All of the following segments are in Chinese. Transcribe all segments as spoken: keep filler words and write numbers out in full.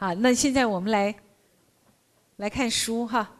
好，那现在我们来来看书哈。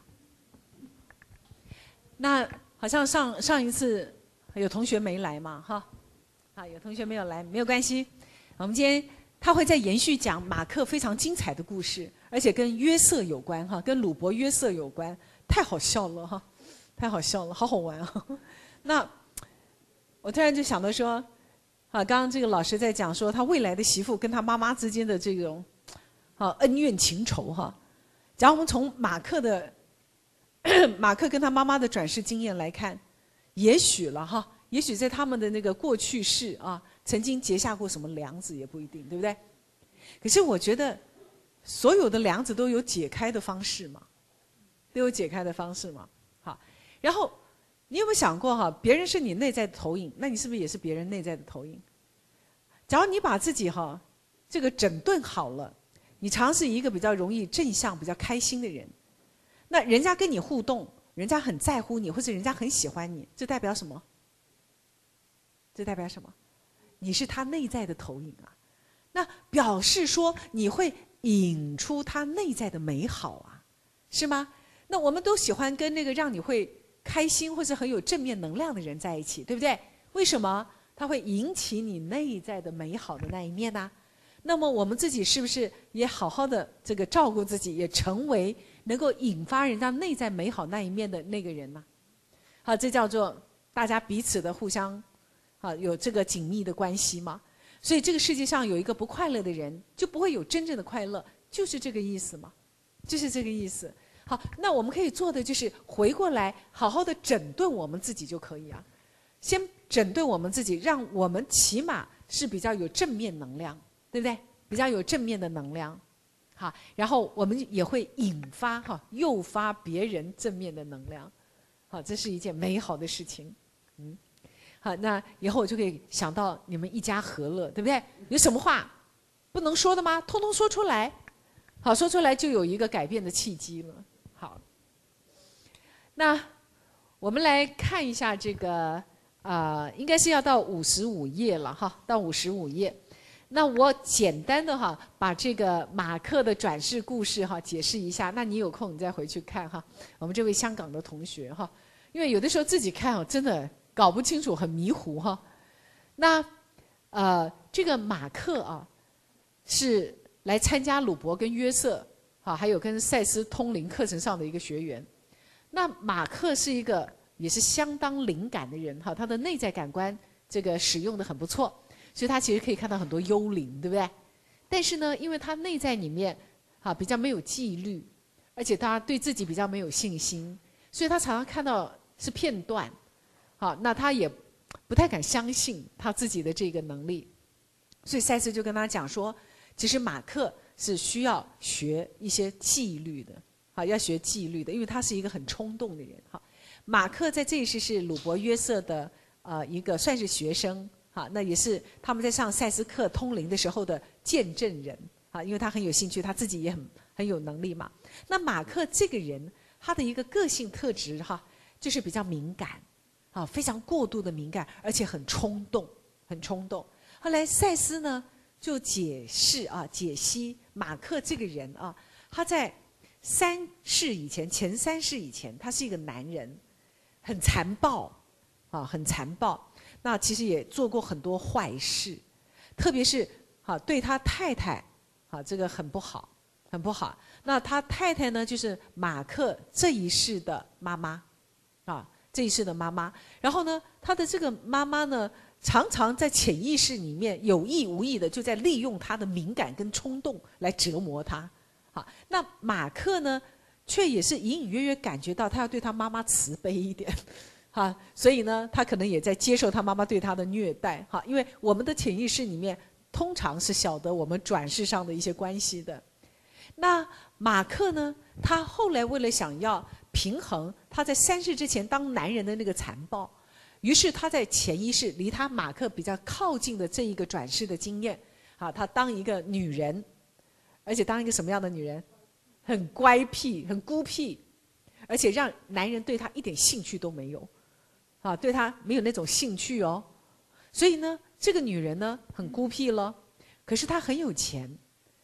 那好像上上一次有同学没来嘛哈，好，有同学没有来，没有关系。我们今天他会再延续讲马克非常精彩的故事，而且跟约瑟有关哈，跟鲁伯约瑟有关，太好笑了哈，太好笑了，好好玩啊。那我突然就想到说，啊，刚刚这个老师在讲说他未来的媳妇跟他妈妈之间的这种啊恩怨情仇哈。假如我们从马克的马克跟他妈妈的转世经验来看，也许了哈，也许在他们的那个过去世啊，曾经结下过什么梁子也不一定，对不对？可是我觉得所有的梁子都有解开的方式嘛，都有解开的方式嘛。好，然后你有没有想过哈，别人是你内在的投影，那你是不是也是别人内在的投影？假如你把自己哈这个整顿好了，你常是一个比较容易正向、比较开心的人，那人家跟你互动，人家很在乎你，或者人家很喜欢你，这代表什么？这代表什么？你是他内在的投影啊，那表示说你会引出他内在的美好啊，是吗？那我们都喜欢跟那个让你会开心或者很有正面能量的人在一起，对不对？为什么？它会引起你内在的美好的那一面呢、啊？那么我们自己是不是也好好的这个照顾自己，也成为能够引发人家内在美好那一面的那个人呢？好，这叫做大家彼此的互相，啊，有这个紧密的关系嘛。所以这个世界上有一个不快乐的人，就不会有真正的快乐，就是这个意思嘛，就是这个意思。好，那我们可以做的就是回过来，好好的整顿我们自己就可以啊。先整顿我们自己，让我们起码是比较有正面能量，对不对？比较有正面的能量，好，然后我们也会引发哈，诱发别人正面的能量，好，这是一件美好的事情，嗯，好，那以后我就可以想到你们一家和乐，对不对？有什么话不能说的吗？通通说出来，好，说出来就有一个改变的契机了。好，那我们来看一下这个。啊、呃，应该是要到五十五页了哈，到五十五页。那我简单的哈，把这个马克的转世故事哈解释一下。那你有空你再回去看哈。我们这位香港的同学哈，因为有的时候自己看哦，真的搞不清楚，很迷糊哈。那呃，这个马克啊，是来参加鲁伯跟约瑟啊，还有跟赛斯通灵课程上的一个学员。那马克是一个。也是相当灵感的人哈，他的内在感官这个使用的很不错，所以他其实可以看到很多幽灵，对不对？但是呢，因为他内在里面哈比较没有纪律，而且他对自己比较没有信心，所以他常常看到是片段，好，那他也不太敢相信他自己的这个能力，所以赛斯就跟他讲说，其实马克是需要学一些纪律的，好，要学纪律的，因为他是一个很冲动的人哈。马克在这一世是鲁伯约瑟的呃一个算是学生哈，那也是他们在上赛斯课通灵的时候的见证人啊，因为他很有兴趣，他自己也很很有能力嘛。那马克这个人他的一个个性特质哈，就是比较敏感啊，非常过度的敏感，而且很冲动，很冲动。后来赛斯呢就解释啊解析马克这个人啊，他在三世以前，前三世以前，他是一个男人。很残暴，啊，很残暴。那其实也做过很多坏事，特别是啊，对他太太，啊，这个很不好，很不好。那他太太呢，就是马克这一世的妈妈，啊，这一世的妈妈。然后呢，他的这个妈妈呢，常常在潜意识里面有意无意的就在利用他的敏感跟冲动来折磨他。好，那马克呢？却也是隐隐约约感觉到他要对他妈妈慈悲一点，哈，所以呢，他可能也在接受他妈妈对他的虐待，哈，因为我们的潜意识里面通常是晓得我们转世上的一些关系的。那马克呢，他后来为了想要平衡他在三世之前当男人的那个残暴，于是他在潜意识离他马克比较靠近的这一个转世的经验，啊，他当一个女人，而且当一个什么样的女人？很乖僻，很孤僻，而且让男人对她一点兴趣都没有，啊，对她没有那种兴趣哦。所以呢，这个女人呢很孤僻了，可是她很有钱，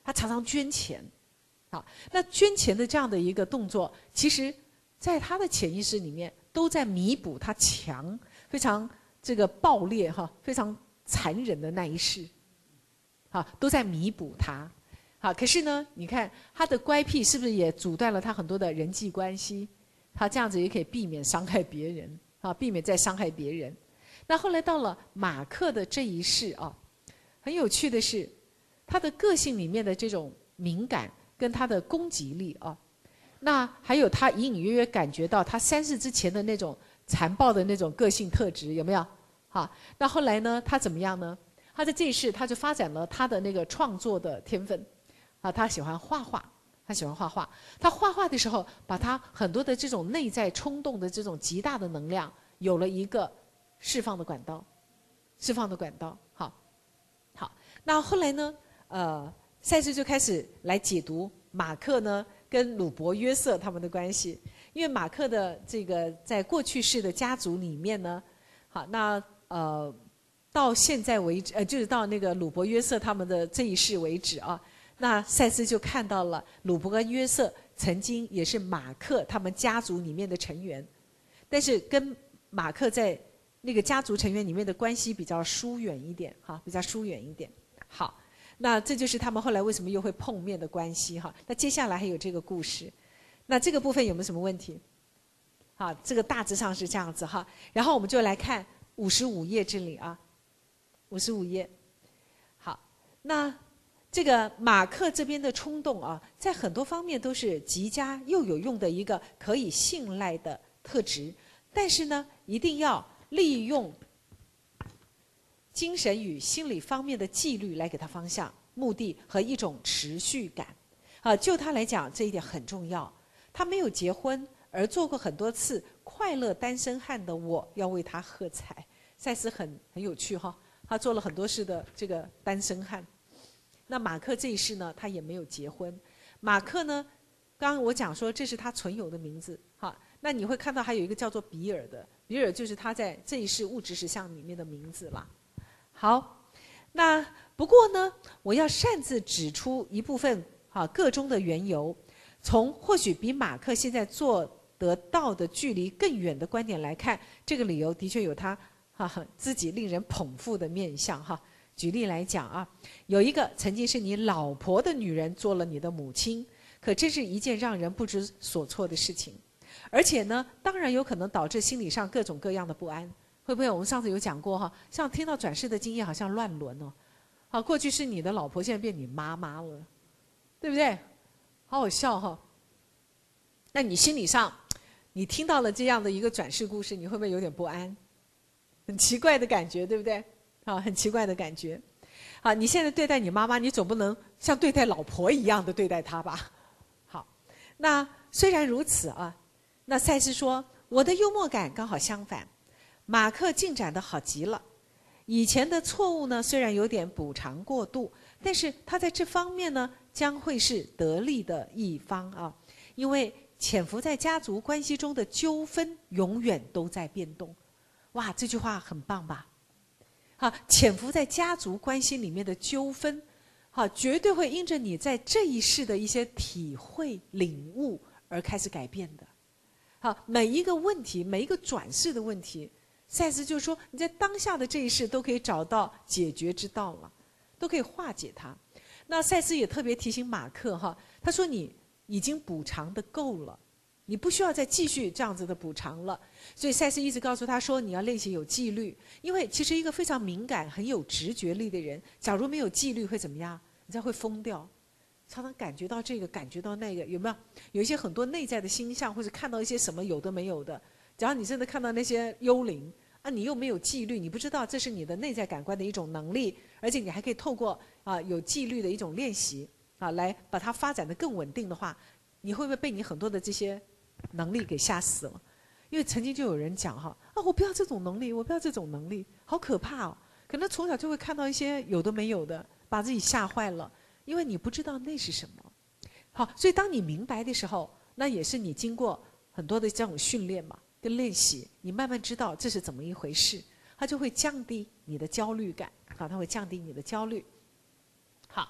他常常捐钱。好，那捐钱的这样的一个动作，其实在他的潜意识里面都在弥补他强、非常这个暴烈哈、非常残忍的那一世，好，都在弥补他。好，可是呢，你看他的乖僻是不是也阻断了他很多的人际关系？他这样子也可以避免伤害别人，啊，避免再伤害别人。那后来到了马克的这一世啊，很有趣的是，他的个性里面的这种敏感跟他的攻击力啊，那还有他隐隐约约感觉到他三世之前的那种残暴的那种个性特质，有没有？好，那后来呢，他怎么样呢？他在这一世他就发展了他的那个创作的天分，啊，他喜欢画画。他喜欢画画，他画画的时候，把他很多的这种内在冲动的这种极大的能量，有了一个释放的管道，释放的管道。好，好，那后来呢？呃，赛斯就开始来解读马克呢跟鲁伯约瑟他们的关系，因为马克的这个在过去式的家族里面呢，好，那呃到现在为止，呃，就是到那个鲁伯约瑟他们的这一世为止啊。那赛斯就看到了鲁伯跟约瑟曾经也是马克他们家族里面的成员，但是跟马克在那个家族成员里面的关系比较疏远一点，哈，比较疏远一点。好，那这就是他们后来为什么又会碰面的关系哈。那接下来还有这个故事，那这个部分有没有什么问题？好，这个大致上是这样子哈。然后我们就来看五十五页这里啊，五十五页。好，那。这个马克这边的冲动啊，在很多方面都是极佳又有用的一个可以信赖的特质，但是呢，一定要利用精神与心理方面的纪律来给他方向、目的和一种持续感。啊，就他来讲，这一点很重要。他没有结婚，而做过很多次快乐单身汉的我，要为他喝彩。赛斯很很有趣哈，他做了很多事的这个单身汉。那马克这一世呢，他也没有结婚。马克呢，刚刚我讲说这是他存有的名字，哈。那你会看到还有一个叫做比尔的，比尔就是他在这一世物质实相里面的名字啦。好，那不过呢，我要擅自指出一部分哈个中的缘由，从或许比马克现在做得到的距离更远的观点来看，这个理由的确有他哈自己令人捧腹的面相哈。举例来讲啊，有一个曾经是你老婆的女人做了你的母亲，可这是一件让人不知所措的事情，而且呢，当然有可能导致心理上各种各样的不安。会不会我们上次有讲过哈？像听到转世的经验好像乱伦哦，好，过去是你的老婆，现在变你妈妈了，对不对？好好笑哈。那你心理上，你听到了这样的一个转世故事，你会不会有点不安？很奇怪的感觉，对不对？啊，很奇怪的感觉。好，你现在对待你妈妈，你总不能像对待老婆一样的对待她吧？好，那虽然如此啊，那赛斯说，我的幽默感刚好相反，马克进展得好极了。以前的错误呢，虽然有点补偿过度，但是他在这方面呢，将会是得利的一方啊，因为潜伏在家族关系中的纠纷永远都在变动。哇，这句话很棒吧？好，潜伏在家族关系里面的纠纷，好，绝对会因着你在这一世的一些体会、领悟而开始改变的。好，每一个问题，每一个转世的问题，赛斯就说你在当下的这一世都可以找到解决之道了，都可以化解它。那赛斯也特别提醒马克哈，他说你已经补偿的够了。你不需要再继续这样子的补偿了，所以赛斯一直告诉他说，你要练习有纪律，因为其实一个非常敏感、很有直觉力的人，假如没有纪律会怎么样？你才会疯掉，常常感觉到这个，感觉到那个，有没有？有一些很多内在的星象，或者看到一些什么有的没有的。假如你真的看到那些幽灵啊，你又没有纪律，你不知道这是你的内在感官的一种能力，而且你还可以透过啊有纪律的一种练习啊，来把它发展得更稳定的话，你会不会被你很多的这些能力给吓死了？因为曾经就有人讲哈啊，我不要这种能力，我不要这种能力，好可怕哦！可能从小就会看到一些有的没有的，把自己吓坏了，因为你不知道那是什么。好，所以当你明白的时候，那也是你经过很多的这种训练嘛，跟练习，你慢慢知道这是怎么一回事，它就会降低你的焦虑感，好，它会降低你的焦虑。好，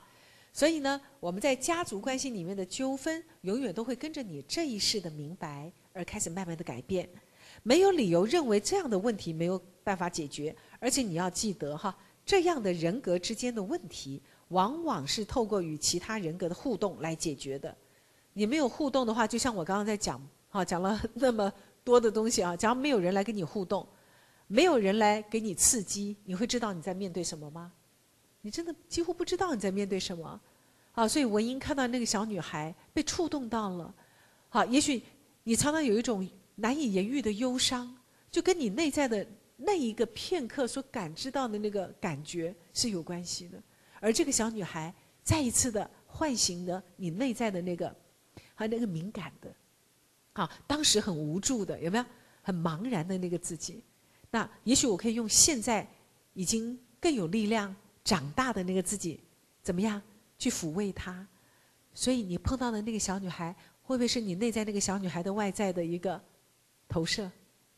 所以呢，我们在家族关系里面的纠纷，永远都会跟着你这一世的明白而开始慢慢的改变。没有理由认为这样的问题没有办法解决，而且你要记得哈，这样的人格之间的问题，往往是透过与其他人格的互动来解决的。你没有互动的话，就像我刚刚在讲，哈，讲了那么多的东西啊，假如没有人来跟你互动，没有人来给你刺激，你会知道你在面对什么吗？你真的几乎不知道你在面对什么。啊，所以文英看到那个小女孩被触动到了，好，也许你常常有一种难以言喻的忧伤，就跟你内在的那一个片刻所感知到的那个感觉是有关系的。而这个小女孩再一次的唤醒了你内在的那个，还有那个敏感的，啊，当时很无助的，有没有？很茫然的那个自己。那也许我可以用现在已经更有力量长大的那个自己，怎么样去抚慰她？所以你碰到的那个小女孩，会不会是你内在那个小女孩的外在的一个投射？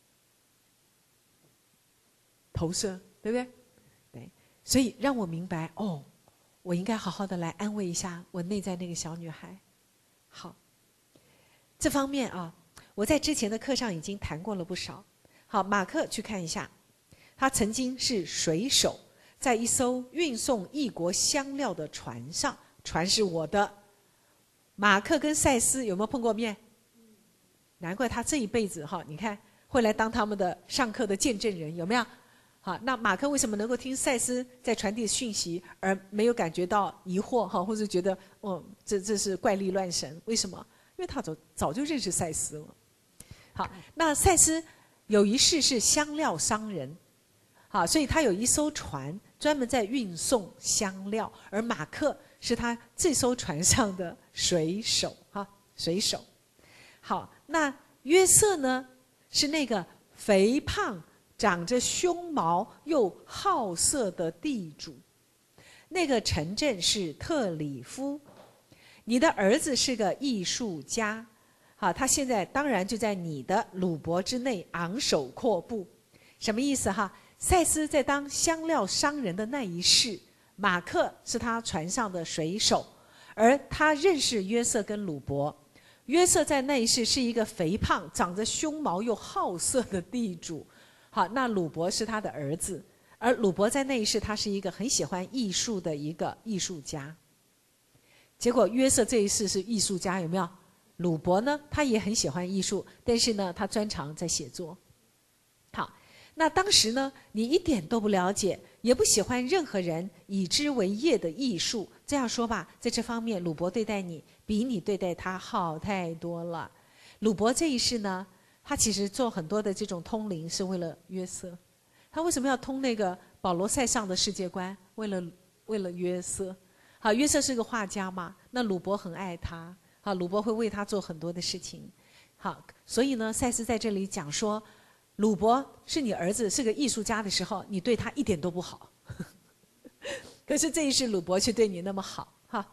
投射，对不对？对，所以让我明白，哦，我应该好好的来安慰一下我内在那个小女孩。好，这方面啊，我在之前的课上已经谈过了不少。好，马克去看一下，他曾经是水手，在一艘运送异国香料的船上，船是我的。马克跟赛斯有没有碰过面？难怪他这一辈子哈，你看会来当他们的上课的见证人，有没有？好，那马克为什么能够听赛斯在传递讯息，而没有感觉到疑惑哈，或者觉得哦，这这是怪力乱神？为什么？因为他早早就认识赛斯了。好，那赛斯有一世是香料商人，好，所以他有一艘船专门在运送香料，而马克是他这艘船上的水手，哈，水手。好，那约瑟呢，是那个肥胖、长着胸毛又好色的地主。那个城镇是特里夫。你的儿子是个艺术家，好，他现在当然就在你的鲁伯之内昂首阔步。什么意思哈？赛斯在当香料商人的那一世，马克是他船上的水手，而他认识约瑟跟鲁伯。约瑟在那一世是一个肥胖、长着胸毛又好色的地主，好，那鲁伯是他的儿子，而鲁伯在那一世他是一个很喜欢艺术的一个艺术家。结果约瑟这一世是艺术家，有没有？鲁伯呢，他也很喜欢艺术，但是呢，他专长在写作。好，那当时呢，你一点都不了解，也不喜欢任何人以之为业的艺术。这样说吧，在这方面，鲁伯对待你比你对待他好太多了。鲁伯这一世呢，他其实做很多的这种通灵是为了约瑟。他为什么要通那个保罗塞上的世界观？为了为了约瑟。好，约瑟是个画家嘛，那鲁伯很爱他，好，鲁伯会为他做很多的事情。好，所以呢，赛斯在这里讲说，鲁伯是你儿子，是个艺术家的时候，你对他一点都不好。可是这一世鲁伯却对你那么好，哈。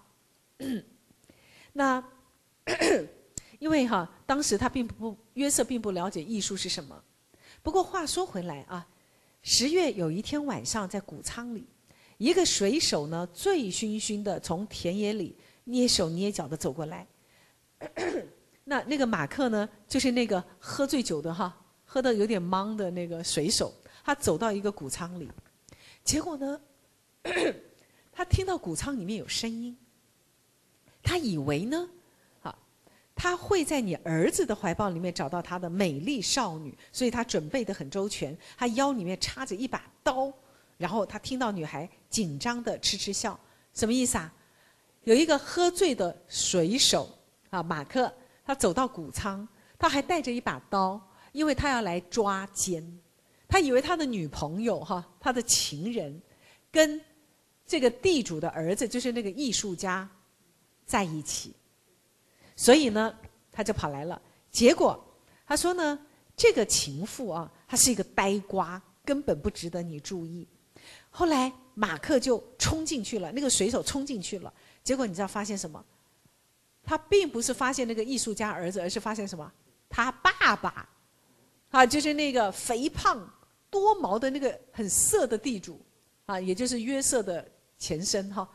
那因为哈，当时他并不约瑟并不了解艺术是什么。不过话说回来啊，十月有一天晚上在谷仓里，一个水手呢，醉醺醺的从田野里蹑手蹑脚的走过来。那那个马克呢，就是那个喝醉酒的哈，喝得有点懵的那个水手，他走到一个谷仓里，结果呢，他听到谷仓里面有声音，他以为呢，啊，他会在你儿子的怀抱里面找到他的美丽少女，所以他准备得很周全，他腰里面插着一把刀。然后他听到女孩紧张的痴痴笑，什么意思啊？有一个喝醉的水手啊，马克，他走到谷仓，他还带着一把刀，因为他要来抓奸。他以为他的女朋友哈，他的情人，跟这个地主的儿子，就是那个艺术家，在一起。所以呢，他就跑来了。结果他说呢，这个情妇啊，她是一个呆瓜，根本不值得你注意。后来马克就冲进去了，那个水手冲进去了，结果你知道发现什么？他并不是发现那个艺术家儿子，而是发现什么？他爸爸，啊，就是那个肥胖多毛的那个很色的地主，啊，也就是约瑟的前身哈。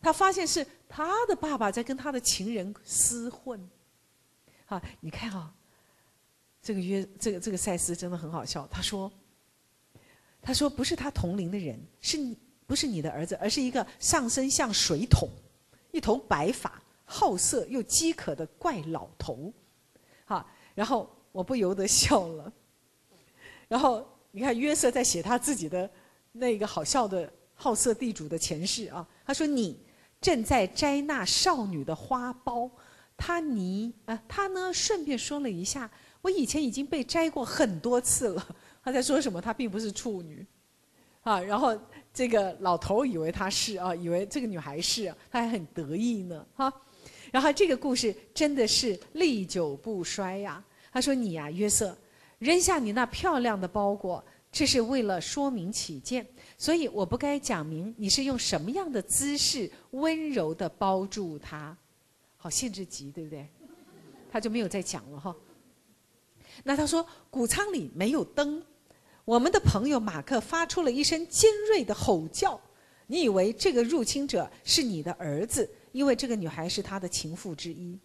他发现是他的爸爸在跟他的情人厮混。好，你看啊，这个约这个这个赛斯真的很好笑。他说，他说不是他同龄的人，是你不是你的儿子，而是一个上身像水桶、一头白发、好色又饥渴的怪老头。好，然后我不由得笑了。然后你看约瑟在写他自己的那个好笑的好色地主的前世啊，他说你正在摘那少女的花苞，他你啊，他呢顺便说了一下，我以前已经被摘过很多次了。他在说什么？他并不是处女，啊，然后这个老头以为他是啊，以为这个女孩是、啊，他还很得意呢，哈、啊。然后这个故事真的是历久不衰呀、啊。他说你呀、啊，约瑟，扔下你那漂亮的包裹，这是为了说明起见，所以我不该讲明你是用什么样的姿势温柔地包住它。好限制级，对不对？他就没有再讲了哈。那他说谷仓里没有灯，我们的朋友马克发出了一声尖锐的吼叫，你以为这个入侵者是你的儿子，因为这个女孩是他的情妇之一。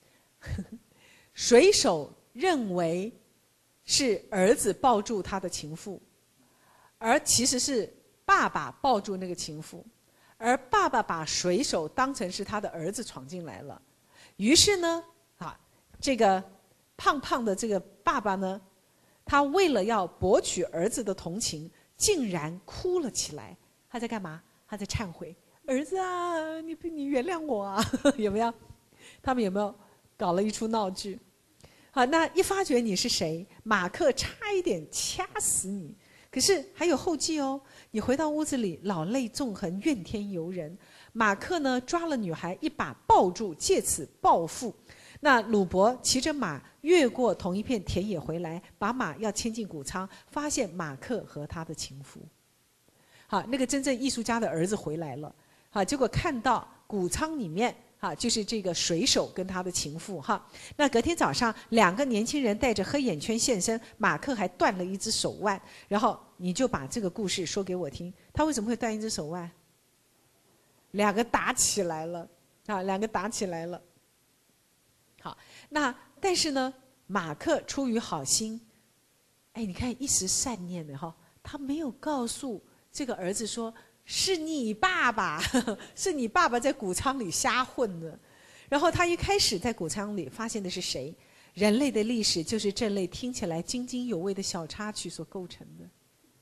水手认为是儿子抱住他的情妇，而其实是爸爸抱住那个情妇，而爸爸把水手当成是他的儿子闯进来了。于是呢，啊，这个胖胖的这个爸爸呢，他为了要博取儿子的同情，竟然哭了起来。他在干嘛？他在忏悔，儿子啊，你你原谅我啊，有没有？他们有没有搞了一出闹剧？好，那一发觉你是谁，马克差一点掐死你。可是还有后继哦，你回到屋子里，老泪纵横，怨天尤人。马克呢，抓了女孩一把抱住，借此报复。那鲁伯骑着马越过同一片田野回来，把马要牵进谷仓，发现马克和他的情妇。好，那个真正艺术家的儿子回来了。好，结果看到谷仓里面，哈，就是这个水手跟他的情妇哈。那隔天早上，两个年轻人带着黑眼圈现身，马克还断了一只手腕。然后你就把这个故事说给我听，他为什么会断一只手腕？两个打起来了，啊，两个打起来了。好，那但是呢，马克出于好心，哎，你看一时善念的哈，他没有告诉这个儿子说是你爸爸，呵呵是你爸爸在谷仓里瞎混的。然后他一开始在谷仓里发现的是谁？人类的历史就是这类听起来津津有味的小插曲所构成的。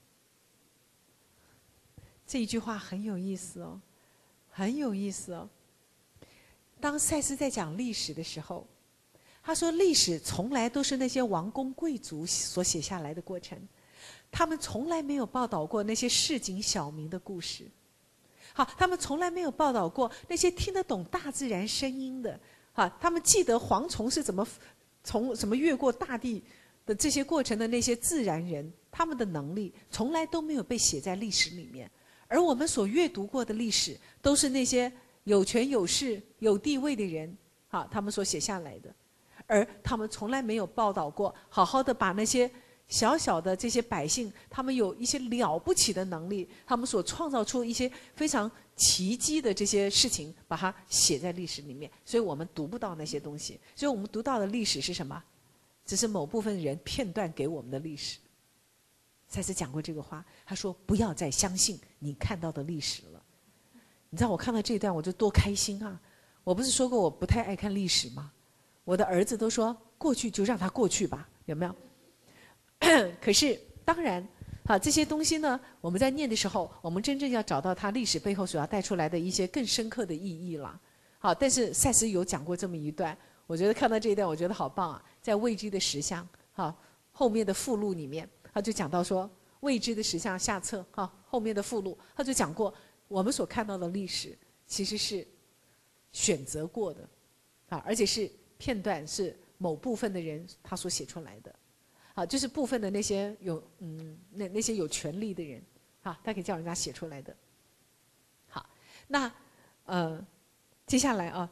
这一句话很有意思哦。很有意思哦。当赛斯在讲历史的时候，他说历史从来都是那些王公贵族所写下来的过程，他们从来没有报道过那些市井小民的故事。好，他们从来没有报道过那些听得懂大自然声音的。好，他们记得蝗虫是怎么从怎么越过大地的这些过程的那些自然人，他们的能力从来都没有被写在历史里面。而我们所阅读过的历史，都是那些有权有势有地位的人，啊，他们所写下来的，而他们从来没有报道过，好好的把那些小小的这些百姓，他们有一些了不起的能力，他们所创造出一些非常奇迹的这些事情，把它写在历史里面。所以我们读不到那些东西，所以我们读到的历史是什么？只是某部分人片段给我们的历史。赛斯讲过这个话，他说不要再相信你看到的历史了。你知道我看到这一段我就多开心啊！我不是说过我不太爱看历史吗？我的儿子都说过去就让它过去吧，有没有？可是当然啊，这些东西呢，我们在念的时候，我们真正要找到它历史背后所要带出来的一些更深刻的意义了。好，但是赛斯有讲过这么一段，我觉得看到这一段我觉得好棒啊！在未知的实相好后面的附录里面，他就讲到说未知的实相下册哈，后面的附录他就讲过，我们所看到的历史其实是选择过的啊，而且是片段是某部分的人他所写出来的，啊，就是部分的那些有嗯那那些有权利的人啊，他可以叫人家写出来的。好，那呃接下来啊。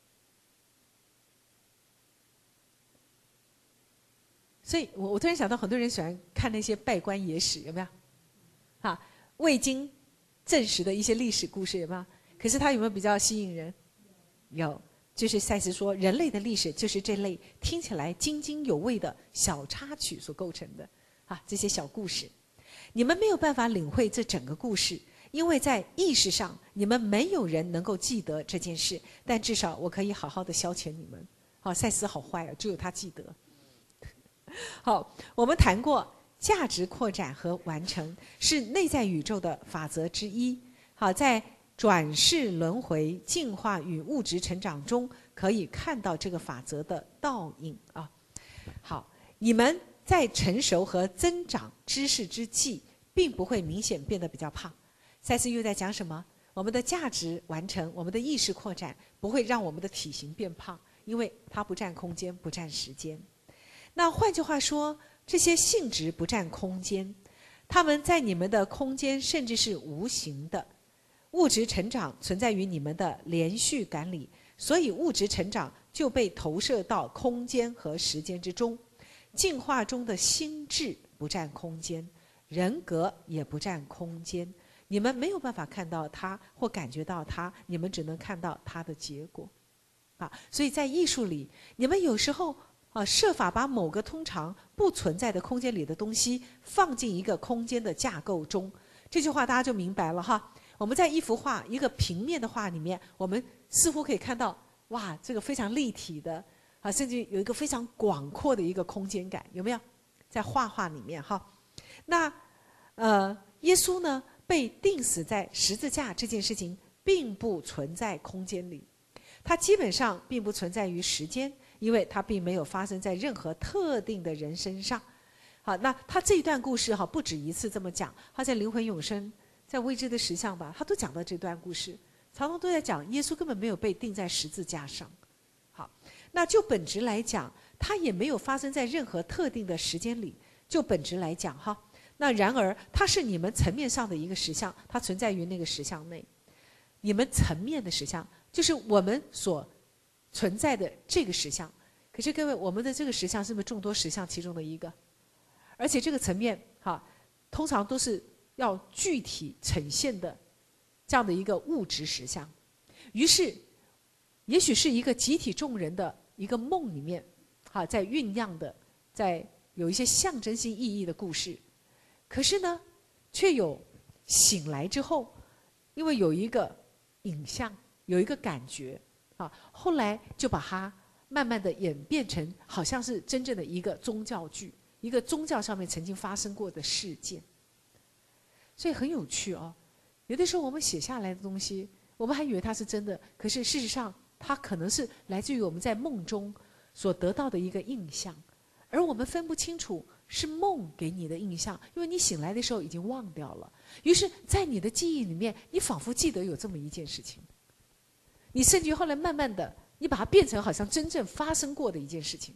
所以我我突然想到，很多人喜欢看那些拜官野史，有没有？啊，未经证实的一些历史故事，有没有？ 可是它有没有比较吸引人？有，就是赛斯说，人类的历史就是这类听起来津津有味的小插曲所构成的啊，这些小故事。你们没有办法领会这整个故事，因为在意识上，你们没有人能够记得这件事，但至少我可以好好的消遣你们。好，赛斯好坏啊，只有他记得。好，我们谈过价值扩展和完成是内在宇宙的法则之一。好，在转世轮回、进化与物质成长中，可以看到这个法则的倒影啊。好，你们在成熟和增长知识之际，并不会明显变得比较胖。赛斯又在讲什么？我们的价值完成，我们的意识扩展，不会让我们的体型变胖，因为它不占空间，不占时间。那换句话说，这些性质不占空间，它们在你们的空间甚至是无形的。物质成长存在于你们的连续感里，所以物质成长就被投射到空间和时间之中。进化中的心智不占空间，人格也不占空间，你们没有办法看到它或感觉到它，你们只能看到它的结果。啊，所以在艺术里，你们有时候啊，设法把某个通常不存在的空间里的东西放进一个空间的架构中。这句话大家就明白了哈。我们在一幅画、一个平面的画里面，我们似乎可以看到，哇，这个非常立体的啊，甚至有一个非常广阔的一个空间感，有没有？在画画里面哈。那呃，耶稣呢被钉死在十字架这件事情，并不存在空间里，它基本上并不存在于时间。因为它并没有发生在任何特定的人身上。好，那他这一段故事哈，不止一次这么讲。他在灵魂永生，在未知的实相吧，他都讲到这段故事，常常都在讲耶稣根本没有被钉在十字架上。好，那就本质来讲，它也没有发生在任何特定的时间里。就本质来讲哈，那然而它是你们层面上的一个实相，它存在于那个实相内。你们层面的实相，就是我们所存在的这个实相。可是各位，我们的这个实相是不是众多实相其中的一个？而且这个层面哈，通常都是要具体呈现的这样的一个物质实相。于是也许是一个集体众人的一个梦里面哈，在酝酿的，在有一些象征性意义的故事。可是呢，却有醒来之后，因为有一个影像，有一个感觉啊，后来就把它慢慢的演变成好像是真正的一个宗教剧，一个宗教上面曾经发生过的事件。所以很有趣哦。有的时候我们写下来的东西，我们还以为它是真的，可是事实上它可能是来自于我们在梦中所得到的一个印象，而我们分不清楚是梦给你的印象，因为你醒来的时候已经忘掉了。于是在你的记忆里面，你仿佛记得有这么一件事情，你甚至后来慢慢的你把它变成好像真正发生过的一件事情。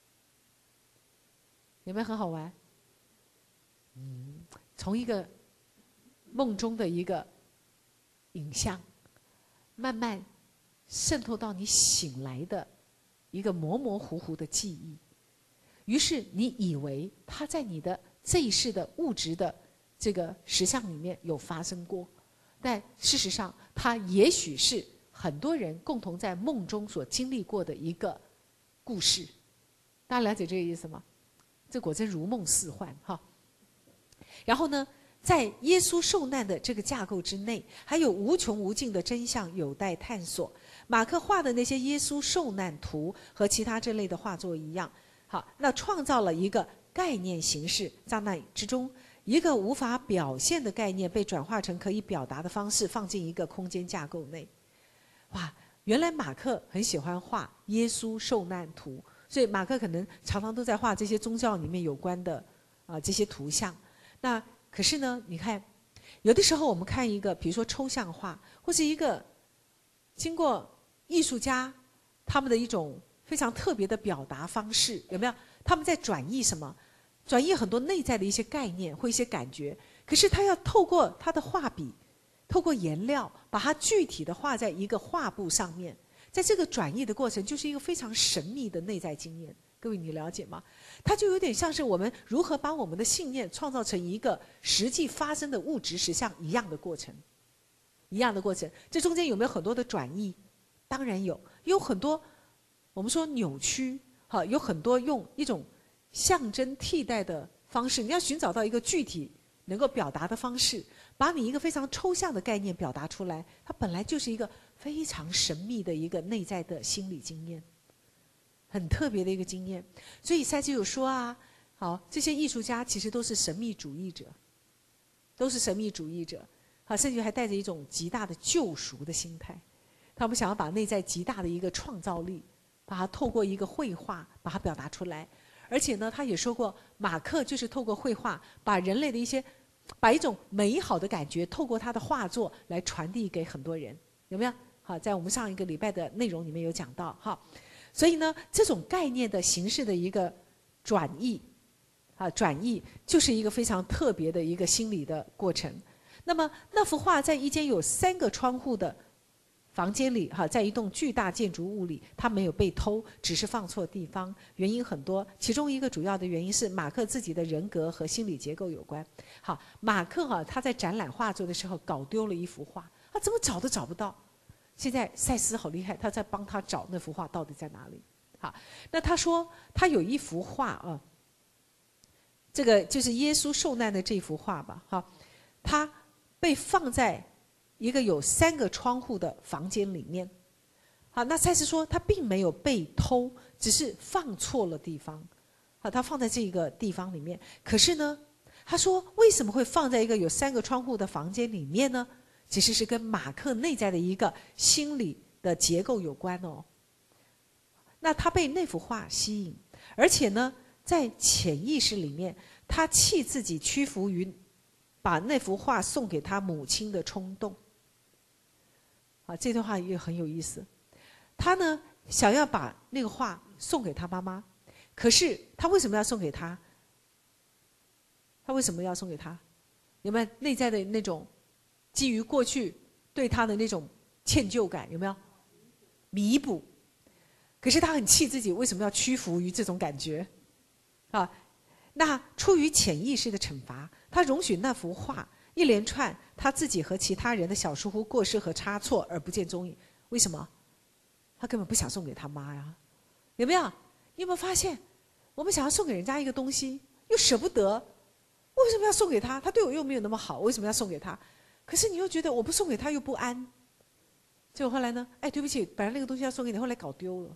有没有很好玩？嗯，从一个梦中的一个影像，慢慢渗透到你醒来的一个模模糊糊的记忆。于是你以为它在你的这一世的物质的这个实相里面有发生过，但事实上它也许是很多人共同在梦中所经历过的一个故事。大家了解这个意思吗？这果真如梦似幻哈。然后呢，在耶稣受难的这个架构之内，还有无穷无尽的真相有待探索。马克画的那些耶稣受难图和其他这类的画作一样，好，那创造了一个概念形式，在那之中，一个无法表现的概念被转化成可以表达的方式，放进一个空间架构内。哇，原来马克很喜欢画耶稣受难图，所以马克可能常常都在画这些宗教里面有关的啊、呃、这些图像。那可是呢，你看，有的时候我们看一个，比如说抽象画，或是一个经过艺术家他们的一种非常特别的表达方式，有没有？他们在转译什么？转译很多内在的一些概念或一些感觉。可是他要透过他的画笔，透过颜料，把它具体的画在一个画布上面。在这个转译的过程，就是一个非常神秘的内在经验。各位，你了解吗？它就有点像是我们如何把我们的信念创造成一个实际发生的物质实相一样的过程。 一样的过程。这中间有没有很多的转译？当然有，有很多我们说扭曲，好，有很多用一种象征替代的方式。你要寻找到一个具体能够表达的方式，把你一个非常抽象的概念表达出来，它本来就是一个非常神秘的一个内在的心理经验，很特别的一个经验。所以赛斯有说啊，好，这些艺术家其实都是神秘主义者，都是神秘主义者，好，甚至还带着一种极大的救赎的心态。他们想要把内在极大的一个创造力，把它透过一个绘画把它表达出来。而且呢，他也说过，马克就是透过绘画，把人类的一些，把一种美好的感觉，透过他的画作来传递给很多人，有没有？好，在我们上一个礼拜的内容里面有讲到，哈。所以呢，这种概念的形式的一个转译，啊，转译就是一个非常特别的一个心理的过程。那么那幅画在一间有三个窗户的房间里，哈，在一栋巨大建筑物里，它没有被偷，只是放错地方。原因很多，其中一个主要的原因是马克自己的人格和心理结构有关。好，马克哈、啊、他在展览画作的时候搞丢了一幅画，他怎么找都找不到。现在赛斯好厉害，他在帮他找那幅画到底在哪里。好，那他说他有一幅画啊，这个就是耶稣受难的这幅画吧，哈，他被放在一个有三个窗户的房间里面。好，那赛斯说他并没有被偷，只是放错了地方。好，他放在这个地方里面。可是呢，他说为什么会放在一个有三个窗户的房间里面呢？其实是跟马克内在的一个心理的结构有关哦。那他被那幅画吸引，而且呢，在潜意识里面，他弃自己屈服于把那幅画送给他母亲的冲动。啊，这段话也很有意思。他呢想要把那个画送给他妈妈，可是他为什么要送给他？他为什么要送给他？有没有内在的那种基于过去对他的那种歉疚感？有没有弥补？可是他很气自己为什么要屈服于这种感觉啊？那出于潜意识的惩罚，他容许那幅画一连串他自己和其他人的小疏忽、过失和差错而不见踪影。为什么？他根本不想送给他妈呀，有没有？你有没有发现，我们想要送给人家一个东西，又舍不得，为什么要送给他？他对我又没有那么好，为什么要送给他？可是你又觉得我不送给他又不安，结果后来呢？哎，对不起，本来那个东西要送给你，后来搞丢了。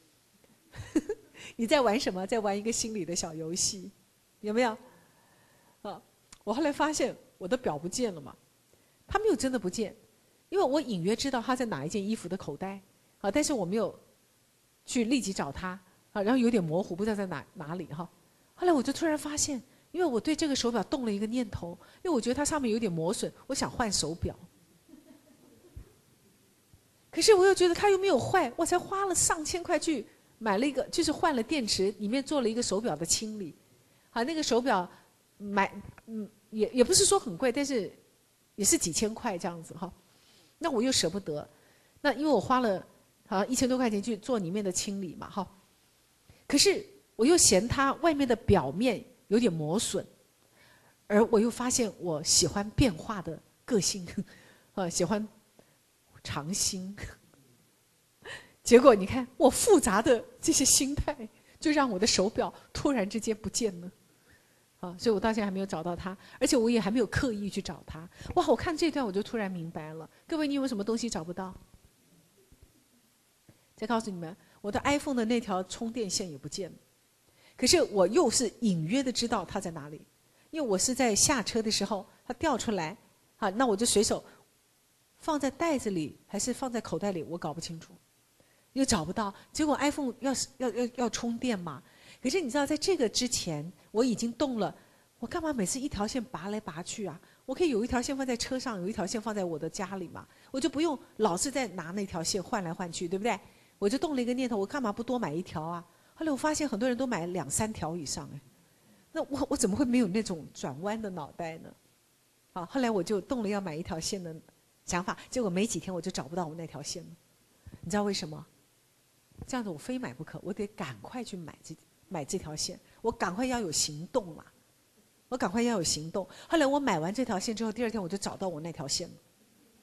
你在玩什么？在玩一个心理的小游戏，有没有？啊，我后来发现我的表不见了嘛，他没有真的不见，因为我隐约知道他在哪一件衣服的口袋，啊，但是我没有去立即找他，啊，然后有点模糊，不知道在哪哪里哈。后来我就突然发现，因为我对这个手表动了一个念头，因为我觉得它上面有点磨损，我想换手表。可是我又觉得它又没有坏，我才花了上千块去买了一个，就是换了电池，里面做了一个手表的清理。好，那个手表买嗯也也不是说很贵，但是也是几千块这样子哈。那我又舍不得，那因为我花了好像一千多块钱去做里面的清理嘛哈。可是我又嫌它外面的表面有点磨损，而我又发现我喜欢变化的个性，呃，喜欢尝新。结果你看，我复杂的这些心态，就让我的手表突然之间不见了。啊，所以我到现在还没有找到它，而且我也还没有刻意去找它。哇，我看这段我就突然明白了。各位，你有什么东西找不到？再告诉你们，我的 iPhone 的那条充电线也不见了。可是我又是隐约的知道它在哪里，因为我是在下车的时候它掉出来，啊，那我就随手放在袋子里还是放在口袋里，我搞不清楚，又找不到。结果 iPhone 要要要要充电嘛，可是你知道，在这个之前我已经动了，我干嘛每次一条线拔来拔去啊？我可以有一条线放在车上，有一条线放在我的家里嘛，我就不用老是在拿那条线换来换去，对不对？我就动了一个念头，我干嘛不多买一条啊？后来我发现很多人都买两三条以上，哎，那我我怎么会没有那种转弯的脑袋呢？好，后来我就动了要买一条线的想法，结果没几天我就找不到我那条线了。你知道为什么？这样子我非买不可，我得赶快去买这买这条线，我赶快要有行动嘛，我赶快要有行动。后来我买完这条线之后，第二天我就找到我那条线了。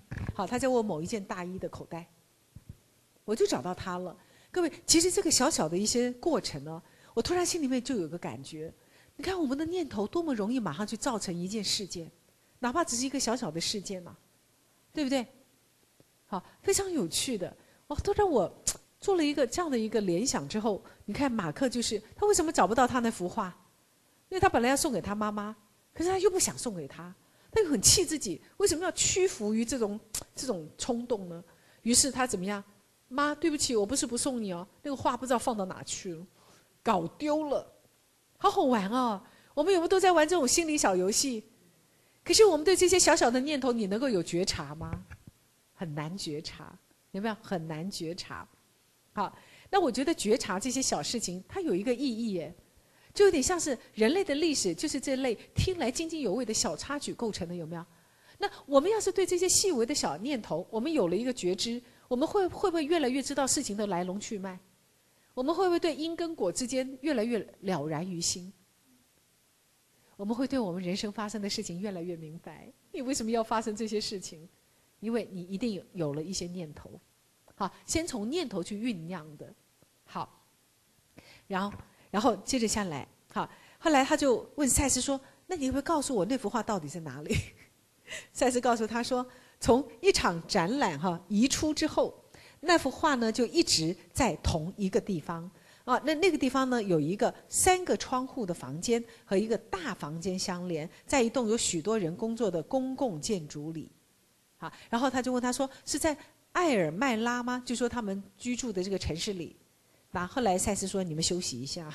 好，他在我某一件大衣的口袋，我就找到它了。各位，其实这个小小的一些过程呢，我突然心里面就有个感觉，你看我们的念头多么容易马上去造成一件事件，哪怕只是一个小小的事件嘛，对不对？好，非常有趣的，哇，都让我做了一个这样的一个联想之后，你看马克就是他为什么找不到他那幅画？因为他本来要送给他妈妈，可是他又不想送给他，他又很气自己，为什么要屈服于这种这种冲动呢？于是他怎么样？妈，对不起，我不是不送你哦，那个画不知道放到哪去了，搞丢了，好好玩哦。我们有没有都在玩这种心理小游戏？可是我们对这些小小的念头，你能够有觉察吗？很难觉察，有没有？很难觉察。好，那我觉得觉察这些小事情，它有一个意义耶，就有点像是人类的历史，就是这类听来津津有味的小插曲构成的，有没有？那我们要是对这些细微的小念头，我们有了一个觉知，我们会会不会越来越知道事情的来龙去脉？我们会不会对因跟果之间越来越了然于心？我们会对我们人生发生的事情越来越明白，你为什么要发生这些事情？因为你一定有有了一些念头，好，先从念头去酝酿的，好，然后然后接着下来，好，后来他就问赛斯说：“那你会不会告诉我那幅画到底在哪里？”赛斯告诉他说：“从一场展览哈移出之后，那幅画呢就一直在同一个地方啊。那那个地方呢有一个三个窗户的房间和一个大房间相连，在一栋有许多人工作的公共建筑里。好，然后他就问他说：是在艾尔麦拉吗？就说他们居住的这个城市里。那后来赛斯说：你们休息一下。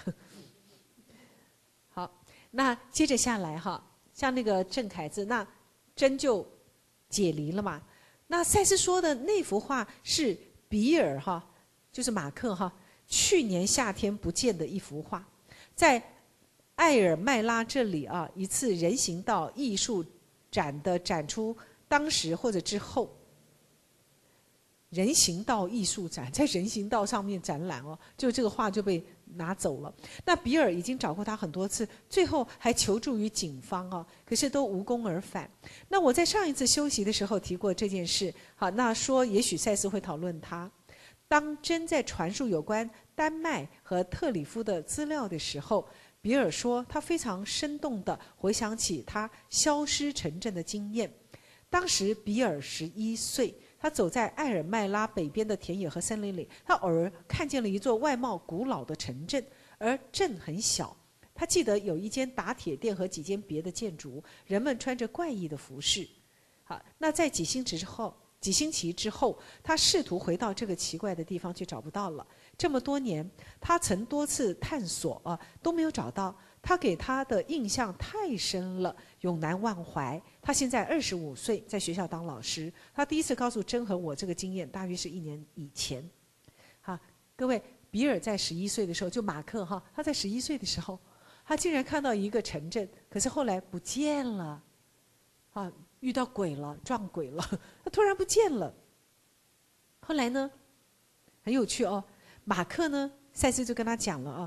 好，那接着下来哈，像那个郑凯字那。”真就解离了嘛？那赛斯说的那幅画是比尔哈，就是马克哈，去年夏天不见的一幅画，在艾尔麦拉这里啊，一次人行道艺术展的展出，当时或者之后。人行道艺术展在人行道上面展览哦，就这个画就被拿走了。那比尔已经找过他很多次，最后还求助于警方哦，可是都无功而返。那我在上一次休息的时候提过这件事，好，那说也许赛斯会讨论他。当真在传述有关丹麦和特里夫的资料的时候，比尔说他非常生动地回想起他消失城镇的经验。当时比尔十一岁。他走在艾尔麦拉北边的田野和森林里，他偶尔看见了一座外貌古老的城镇，而镇很小。他记得有一间打铁店和几间别的建筑，人们穿着怪异的服饰。好，那在几星期之后，几星期之后，他试图回到这个奇怪的地方，却找不到了。这么多年，他曾多次探索啊，都没有找到。他给他的印象太深了，永难忘怀。他现在二十五岁，在学校当老师。他第一次告诉珍和我这个经验，大约是一年以前。好，各位，比尔在十一岁的时候，就马克哈，他在十一岁的时候，他竟然看到一个城镇，可是后来不见了，啊，遇到鬼了，撞鬼了，他突然不见了。后来呢，很有趣哦，马克呢，赛斯就跟他讲了啊。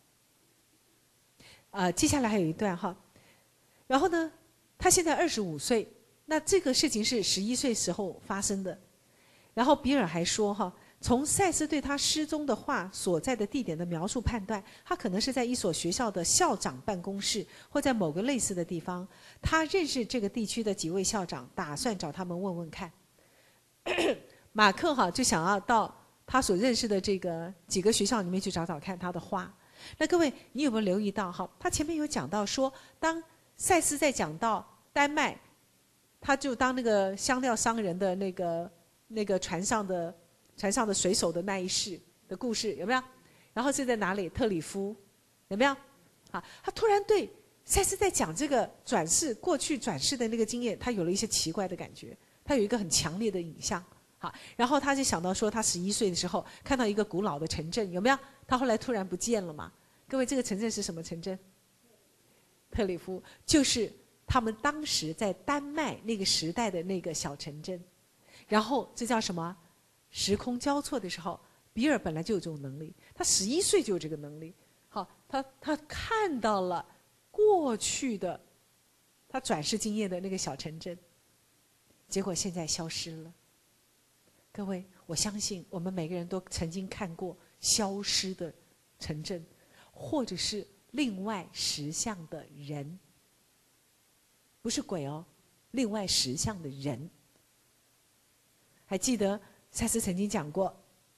呃，接下来还有一段哈，然后呢，他现在二十五岁，那这个事情是十一岁时候发生的。然后比尔还说哈，从赛斯对他失踪的画所在的地点的描述判断，他可能是在一所学校的校长办公室，或在某个类似的地方。他认识这个地区的几位校长，打算找他们问问看。马克哈就想要到他所认识的这个几个学校里面去找找看他的画。那各位，你有没有留意到哈？他前面有讲到说，当赛斯在讲到丹麦，他就当那个香料商人的那个那个船上的船上的水手的那一世的故事，有没有？然后是在哪里？特里夫，有没有？啊，他突然对赛斯在讲这个转世过去转世的那个经验，他有了一些奇怪的感觉，他有一个很强烈的影像。好，然后他就想到说，他十一岁的时候看到一个古老的城镇，有没有？他后来突然不见了嘛？各位，这个城镇是什么城镇？特里夫，就是他们当时在丹麦那个时代的那个小城镇。然后这叫什么？时空交错的时候，比尔本来就有这种能力，他十一岁就有这个能力。好，他他看到了过去的他转世经验的那个小城镇。 结果现在消失了。各位，我相信我们每个人都曾经看过消失的城镇，或者是另外实相的人，不是鬼哦，另外实相的人。还记得赛斯曾经讲过，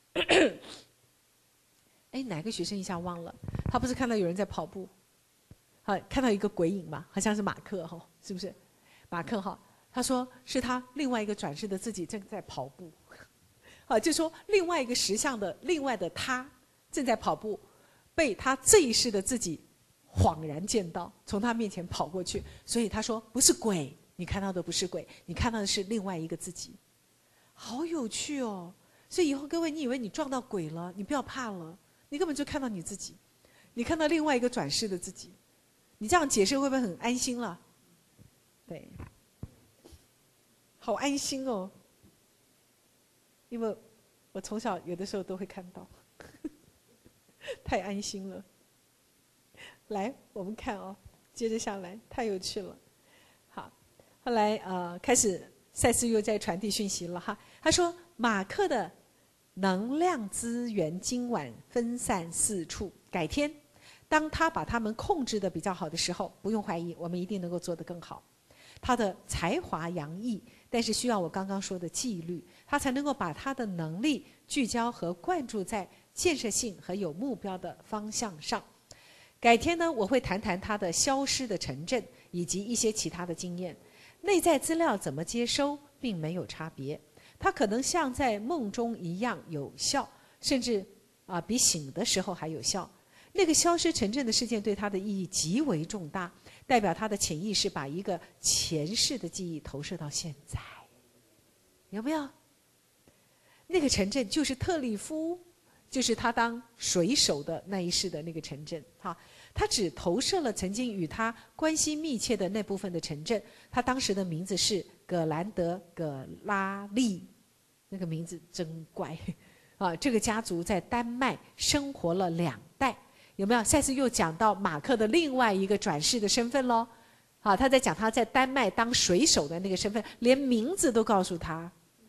哎，哪个学生一下忘了？他不是看到有人在跑步，好，看到一个鬼影嘛，好像是马克哈，是不是？马克哈，他说是他另外一个转世的自己正在跑步，好，就说另外一个实相的另外的他正在跑步，被他这一世的自己恍然见到，从他面前跑过去，所以他说不是鬼，你看到的不是鬼，你看到的是另外一个自己，好有趣哦。所以以后各位，你以为你撞到鬼了，你不要怕了，你根本就看到你自己，你看到另外一个转世的自己，你这样解释会不会很安心了？对，好安心哦，因为我从小有的时候都会看到，太安心了。来，我们看哦，接着下来，太有趣了。好，后来呃，开始赛斯又在传递讯息了哈。他说，马克的能量资源今晚分散四处，改天当他把他们控制的比较好的时候，不用怀疑，我们一定能够做得更好。他的才华洋溢，但是需要我刚刚说的纪律，他才能够把他的能力聚焦和灌注在建设性和有目标的方向上。改天呢，我会谈谈他的消失的城镇以及一些其他的经验。内在资料怎么接收并没有差别，它可能像在梦中一样有效，甚至啊比醒的时候还有效。那个消失城镇的事件对他的意义极为重大，代表他的潜意识把一个前世的记忆投射到现在，有没有？那个城镇就是特里夫，就是他当水手的那一世的那个城镇。哈，他只投射了曾经与他关系密切的那部分的城镇。他当时的名字是葛兰德·葛拉利，那个名字真怪啊！这个家族在丹麦生活了两代。有没有？赛斯又讲到马克的另外一个转世的身份喽？啊，他在讲他在丹麦当水手的那个身份，连名字都告诉他。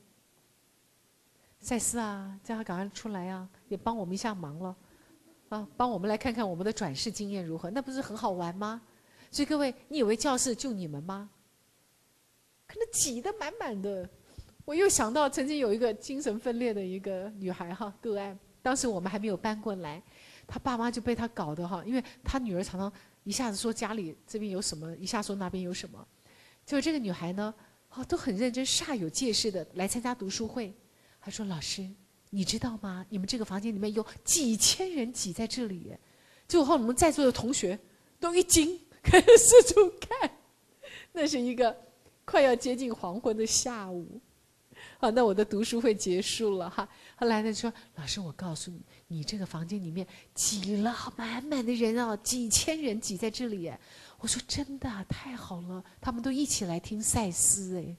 赛斯啊，叫他赶快出来啊，也帮我们一下忙了，啊，帮我们来看看我们的转世经验如何，那不是很好玩吗？所以各位，你以为教室就你们吗？可能挤得满满的。我又想到曾经有一个精神分裂的一个女孩哈个案，当时我们还没有搬过来。他爸妈就被他搞得哈，因为他女儿常常一下子说家里这边有什么，一下说那边有什么，结果这个女孩呢，哦都很认真，煞有介事的来参加读书会。她说：“老师，你知道吗？你们这个房间里面有几千人挤在这里耶。”结果后我们在座的同学都一惊，开始四处看。那是一个快要接近黄昏的下午。好，那我的读书会结束了哈。后来呢说，老师，我告诉你，你这个房间里面挤了满满的人啊，几千人挤在这里耶。我说真的，太好了，他们都一起来听赛斯哎。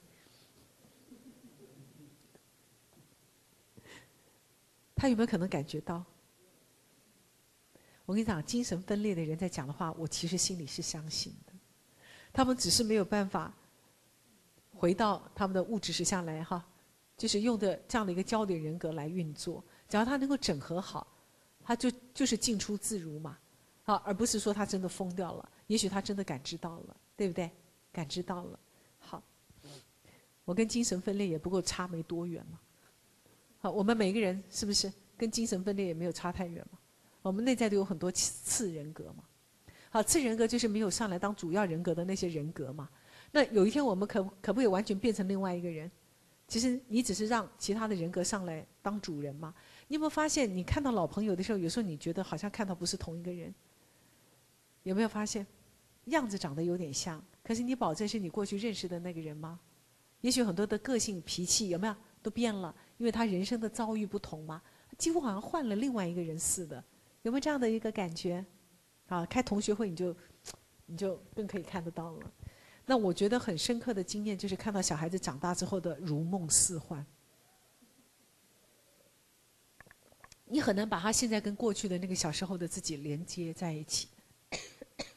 他有没有可能感觉到？我跟你讲，精神分裂的人在讲的话，我其实心里是相信的。他们只是没有办法回到他们的物质实相来哈。就是用的这样的一个焦点人格来运作，只要他能够整合好，他就就是进出自如嘛，啊，而不是说他真的疯掉了，也许他真的感知到了，对不对？感知到了，好，我跟精神分裂也不过差没多远嘛，好，我们每个人是不是跟精神分裂也没有差太远嘛？我们内在都有很多次人格嘛，好，次人格就是没有上来当主要人格的那些人格嘛，那有一天我们可可不可以完全变成另外一个人？其实你只是让其他的人格上来当主人嘛。你有没有发现，你看到老朋友的时候，有时候你觉得好像看到不是同一个人？有没有发现，样子长得有点像，可是你保证是你过去认识的那个人吗？也许很多的个性脾气有没有都变了，因为他人生的遭遇不同嘛，几乎好像换了另外一个人似的。有没有这样的一个感觉？啊，开同学会你就你就更可以看得到了。那我觉得很深刻的经验就是看到小孩子长大之后的如梦似幻，你很难把他现在跟过去的那个小时候的自己连接在一起。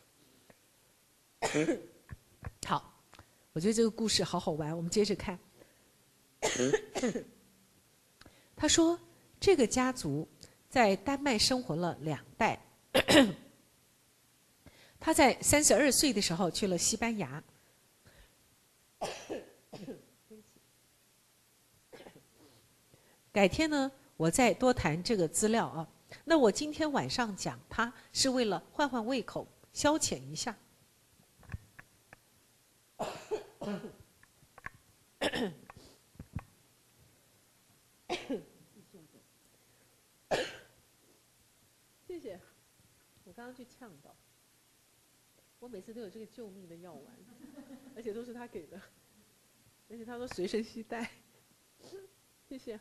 好，我觉得这个故事好好玩，我们接着看。 他说，这个家族在丹麦生活了两代。他在三十二岁的时候去了西班牙。改天呢，我再多谈这个资料啊。那我今天晚上讲它是为了换换胃口，消遣一下。谢谢，我刚刚去呛到。我每次都有这个救命的药丸，而且都是他给的，而且他说随身携带。谢谢。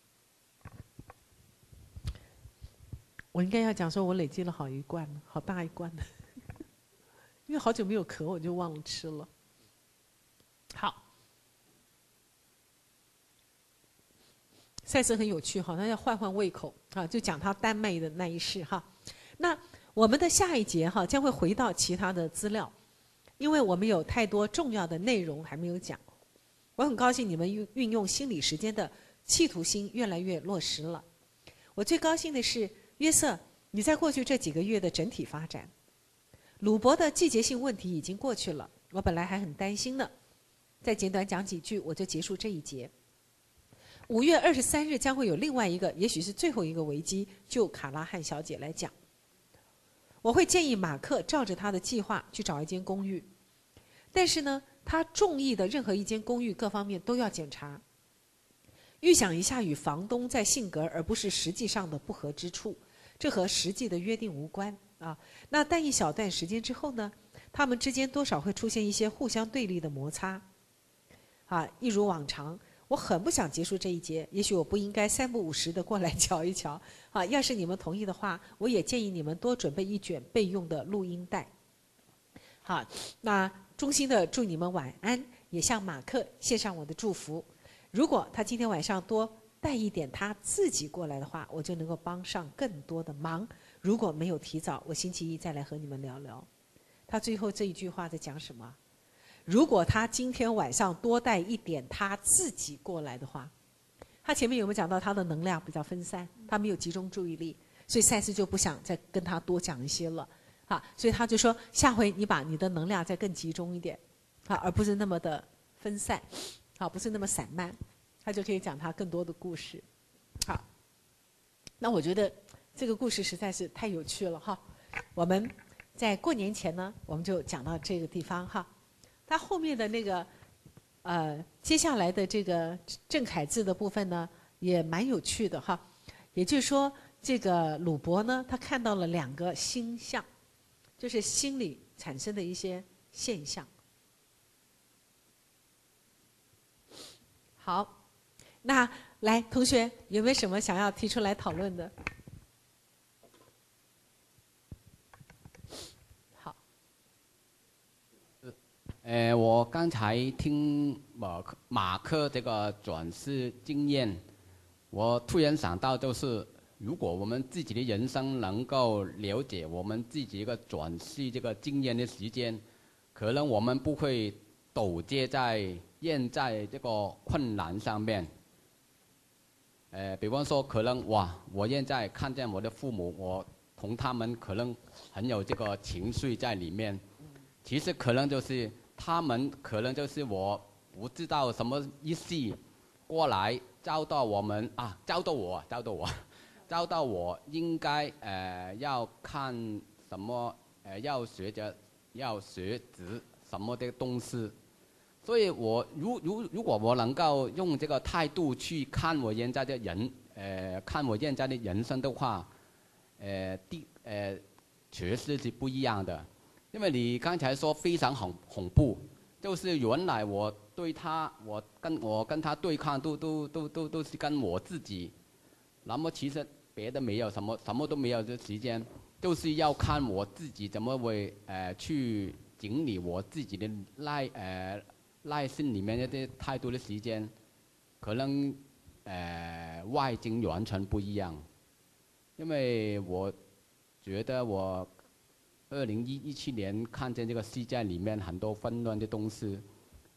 我应该要讲说，我累积了好一罐，好大一罐的，因为好久没有咳，我就忘了吃了。好，赛斯很有趣，好像要换换胃口啊，就讲他丹麦的那一世哈。那我们的下一节哈将会回到其他的资料，因为我们有太多重要的内容还没有讲。我很高兴你们运运用心理时间的企图心越来越落实了。我最高兴的是约瑟，你在过去这几个月的整体发展。鲁伯的季节性问题已经过去了，我本来还很担心呢。再简短讲几句，我就结束这一节。五月二十三日将会有另外一个，也许是最后一个危机，就卡拉汉小姐来讲。我会建议马克照着他的计划去找一间公寓，但是呢，他中意的任何一间公寓各方面都要检查。预想一下与房东在性格而不是实际上的不合之处，这和实际的约定无关啊。那但一小段时间之后呢，他们之间多少会出现一些互相对立的摩擦。啊，一如往常，我很不想结束这一节，也许我不应该三不五时的过来瞧一瞧。啊，要是你们同意的话，我也建议你们多准备一卷备用的录音带。好，那衷心的祝你们晚安，也向马克献上我的祝福。如果他今天晚上多带一点他自己过来的话，我就能够帮上更多的忙。如果没有提早，我星期一再来和你们聊聊。他最后这一句话在讲什么？如果他今天晚上多带一点他自己过来的话，他前面有没有讲到他的能量比较分散，他没有集中注意力，所以赛斯就不想再跟他多讲一些了。好，所以他就说下回你把你的能量再更集中一点，好，而不是那么的分散，好，不是那么散漫，他就可以讲他更多的故事。好，那我觉得这个故事实在是太有趣了哈。我们在过年前呢，我们就讲到这个地方哈。他后面的那个呃，接下来的这个郑恺字的部分呢，也蛮有趣的哈。也就是说，这个鲁伯呢，他看到了两个星象，就是心理产生的一些现象。好，那来同学有没有什么想要提出来讨论的？好。 呃，我刚才听马克马克这个转世经验，我突然想到，就是如果我们自己的人生能够了解我们自己一个转世这个经验的时间，可能我们不会抖结在现在这个困难上面。呃，比方说，可能哇，我现在看见我的父母，我同他们可能很有这个情绪在里面，其实可能就是他们可能就是我不知道什么意思过来教导我们啊，教导我，教导我，教导我应该呃要看什么呃要学着要学习什么的东西。所以我如如如果我能够用这个态度去看我现在的人，呃，看我现在的人生的话，呃，第呃，确实是不一样的。因为你刚才说非常恐恐怖，就是原来我对他，我跟我跟他对抗都都都都都是跟我自己，那么其实别的没有什么，什么都没有的时间，就是要看我自己怎么会呃去整理我自己的内呃。内心里面一啲太多的时间，可能呃外境完全不一样。因为我觉得我二零一一七年看见这个世界里面很多纷乱的东西，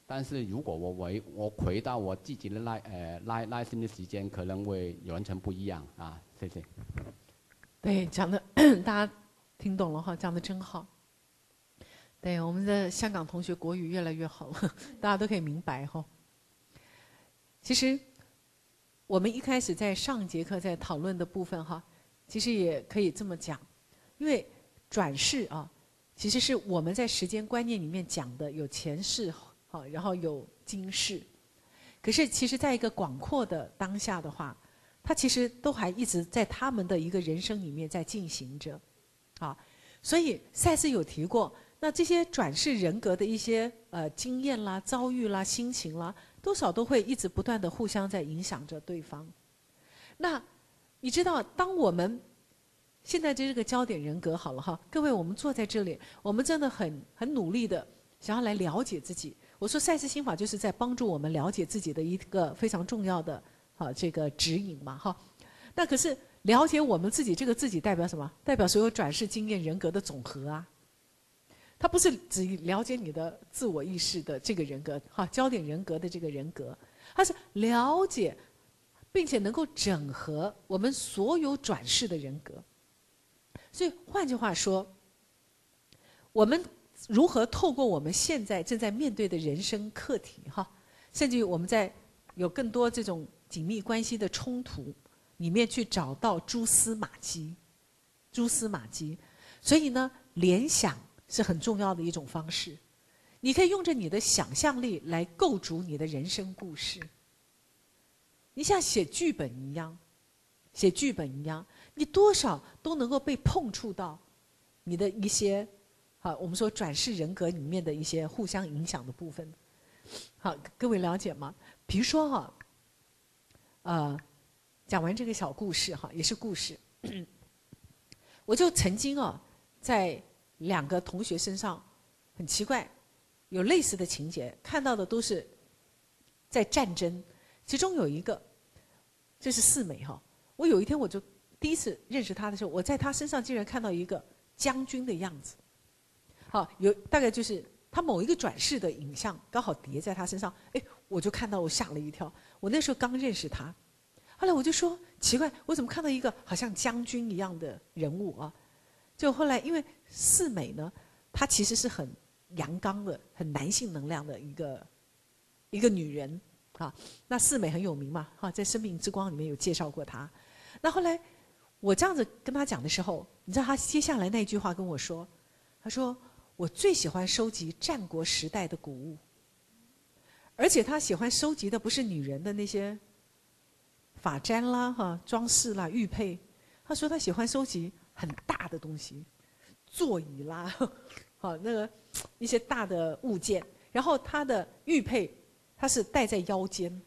但是如果我回我回到我自己的耐呃耐耐心的时间，可能会完全不一样啊！谢谢。 对，讲的大家听懂了哈，讲的真好。对，我们的香港同学国语越来越好了，大家都可以明白哈。其实我们一开始在上一节课在讨论的部分哈，其实也可以这么讲，因为转世啊，其实是我们在时间观念里面讲的有前世。好，然后有今世，可是其实在一个广阔的当下的话，它其实都还一直在他们的一个人生里面在进行着，啊，所以赛斯有提过，那这些转世人格的一些呃经验啦、遭遇啦、心情啦，多少都会一直不断的互相在影响着对方。那你知道，当我们现在这个焦点人格好了哈，各位，我们坐在这里，我们真的很很努力的想要来了解自己。我说赛斯心法就是在帮助我们了解自己的一个非常重要的啊这个指引嘛哈。那可是了解我们自己，这个自己代表什么？代表所有转世经验人格的总和啊。它不是只了解你的自我意识的这个人格哈，焦点人格的这个人格，它是了解并且能够整合我们所有转世的人格。所以换句话说，我们如何透过我们现在正在面对的人生课题哈，甚至于我们在有更多这种紧密关系的冲突里面去找到蛛丝马迹，蛛丝马迹。所以呢，联想是很重要的一种方式。你可以用着你的想象力来构筑你的人生故事。你像写剧本一样，写剧本一样，你多少都能够被碰触到你的一些。好，我们说转世人格里面的一些互相影响的部分。好，各位了解吗？比如说哈，呃，讲完这个小故事哈，也是故事，我就曾经啊，在两个同学身上很奇怪，有类似的情节，看到的都是在战争，其中有一个，这是四美哈，我有一天我就第一次认识他的时候，我在他身上竟然看到一个将军的样子。好，有大概就是他某一个转世的影像刚好叠在他身上，哎，我就看到，我吓了一跳。我那时候刚认识他，后来我就说奇怪，我怎么看到一个好像将军一样的人物啊？就后来因为四美呢，她其实是很阳刚的、很男性能量的一个一个女人啊。那四美很有名嘛，哈，在《生命之光》里面有介绍过她。那后来我这样子跟他讲的时候，你知道他接下来那句话跟我说，他说。我最喜欢收集战国时代的古物，而且他喜欢收集的不是女人的那些发簪啦、哈装饰啦、玉佩，他说他喜欢收集很大的东西，座椅啦，好那个一些大的物件，然后他的玉佩他是戴在腰间。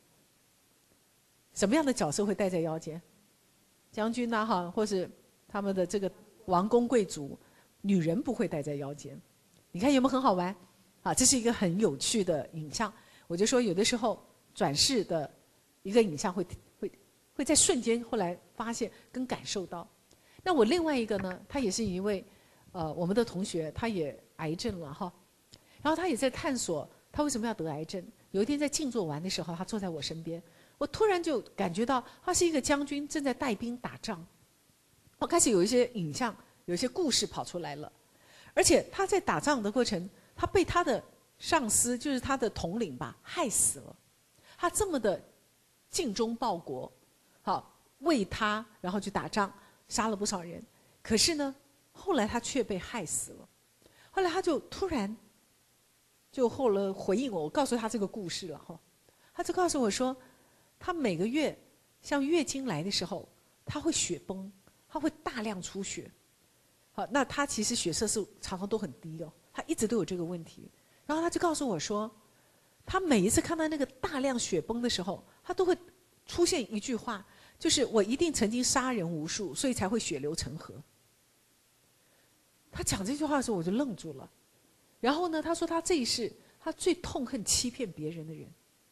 什么样的角色会戴在腰间？将军呐、啊、哈，或是他们的这个王公贵族。女人不会戴在腰间，你看有没有很好玩？啊，这是一个很有趣的影像。我就说有的时候转世的一个影像会会会在瞬间后来发现跟感受到。那我另外一个呢，他也是一位呃我们的同学，他也癌症了哈，然后他也在探索他为什么要得癌症。有一天在静坐完的时候，他坐在我身边，我突然就感觉到他是一个将军正在带兵打仗，我开始有一些影像。有些故事跑出来了，而且他在打仗的过程，他被他的上司，就是他的统领吧，害死了。他这么的尽忠报国，好为他，然后去打仗，杀了不少人。可是呢，后来他却被害死了。后来他就突然，就后来回应我，我告诉他这个故事了哈。他就告诉我说，他每个月像月经来的时候，他会血崩，他会大量出血。好，那他其实血色素常常都很低哦，他一直都有这个问题。然后他就告诉我说，他每一次看到那个大量血崩的时候，他都会出现一句话，就是我一定曾经杀人无数，所以才会血流成河。他讲这句话的时候，我就愣住了。然后呢，他说他这一世他最痛恨欺骗别人的人，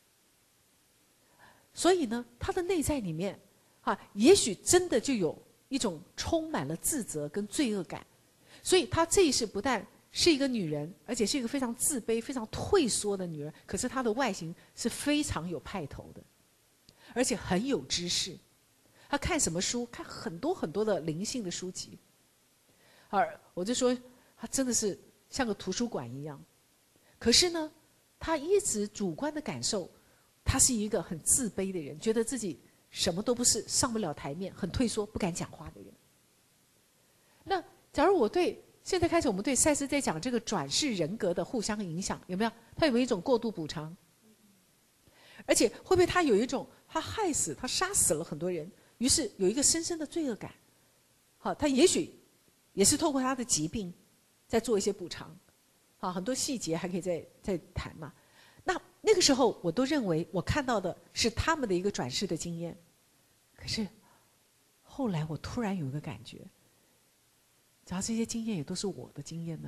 所以呢，他的内在里面啊，也许真的就有一种充满了自责跟罪恶感，所以他这一世不但是一个女人，而且是一个非常自卑、非常退缩的女人。可是她的外形是非常有派头的，而且很有知识。她看什么书？看很多很多的灵性的书籍。而我就说，她真的是像个图书馆一样。可是呢，她一直主观的感受，她是一个很自卑的人，觉得自己什么都不是，上不了台面，很退缩，不敢讲话的人。那假如我对现在开始，我们对赛斯在讲这个转世人格的互相影响，有没有？他有没有一种过度补偿？而且会不会他有一种他害死、他杀死了很多人，于是有一个深深的罪恶感？好，他也许也是透过他的疾病在做一些补偿。好，很多细节还可以再再谈嘛。那那个时候我都认为我看到的是他们的一个转世的经验，可是后来我突然有一个感觉。假如这些经验也都是我的经验呢？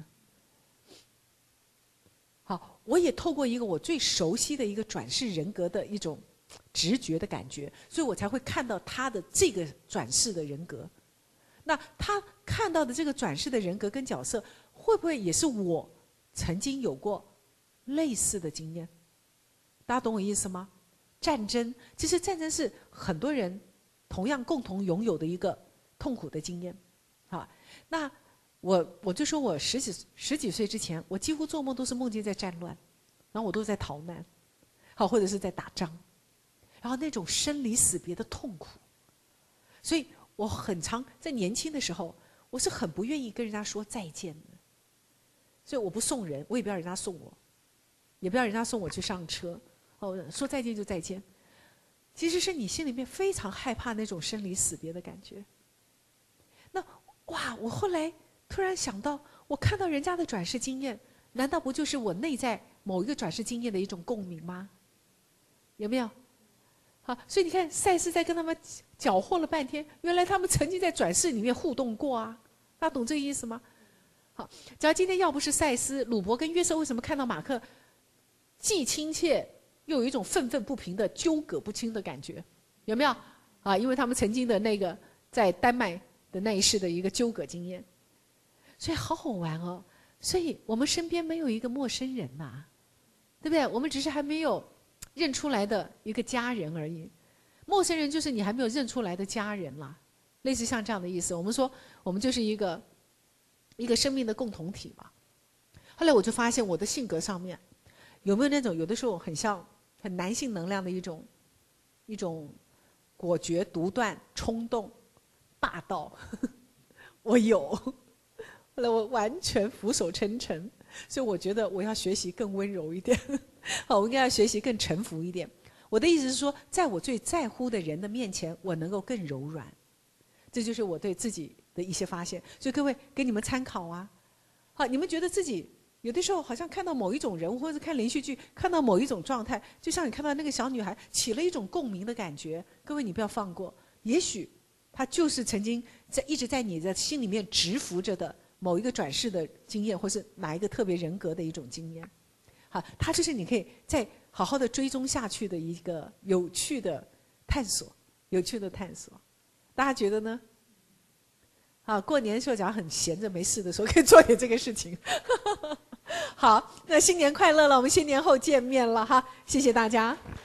好，我也透过一个我最熟悉的一个转世人格的一种直觉的感觉，所以我才会看到他的这个转世的人格。那他看到的这个转世的人格跟角色，会不会也是我曾经有过类似的经验？大家懂我意思吗？战争，其实战争是很多人同样共同拥有的一个痛苦的经验。好，那我我就说我十几十几岁之前，我几乎做梦都是梦见在战乱，然后我都在逃难，好，或者是在打仗，然后那种生离死别的痛苦，所以我很常在年轻的时候，我是很不愿意跟人家说再见的，所以我不送人，我也不要人家送我，也不要人家送我去上车，哦，说再见就再见，其实是你心里面非常害怕那种生离死别的感觉。那哇！我后来突然想到，我看到人家的转世经验，难道不就是我内在某一个转世经验的一种共鸣吗？有没有？好，所以你看，赛斯在跟他们搅和了半天，原来他们曾经在转世里面互动过啊！大家懂这个意思吗？好，假如今天要不是赛斯，鲁伯跟约瑟为什么看到马克既亲切又有一种愤愤不平的纠葛不清的感觉？有没有？啊，因为他们曾经的那个在丹麦的那一世的一个纠葛经验，所以好好玩哦。所以我们身边没有一个陌生人呐、啊，对不对？我们只是还没有认出来的一个家人而已。陌生人就是你还没有认出来的家人啦，类似像这样的意思。我们说我们就是一个一个生命的共同体嘛。后来我就发现我的性格上面有没有那种有的时候很像很男性能量的一种一种果决、独断、冲动。霸道，我有，后来我完全俯首称臣，所以我觉得我要学习更温柔一点，好，我应该要学习更臣服一点。我的意思是说，在我最在乎的人的面前，我能够更柔软，这就是我对自己的一些发现。所以各位给你们参考啊，好，你们觉得自己有的时候好像看到某一种人物，或者看连续剧看到某一种状态，就像你看到那个小女孩起了一种共鸣的感觉，各位你不要放过，也许他就是曾经在一直在你的心里面蛰伏着的某一个转世的经验，或是哪一个特别人格的一种经验。好，它就是你可以再好好的追踪下去的一个有趣的探索，有趣的探索。大家觉得呢？啊，过年的时候假如很闲着没事的时候，可以做点这个事情。好，那新年快乐了，我们新年后见面了哈，谢谢大家。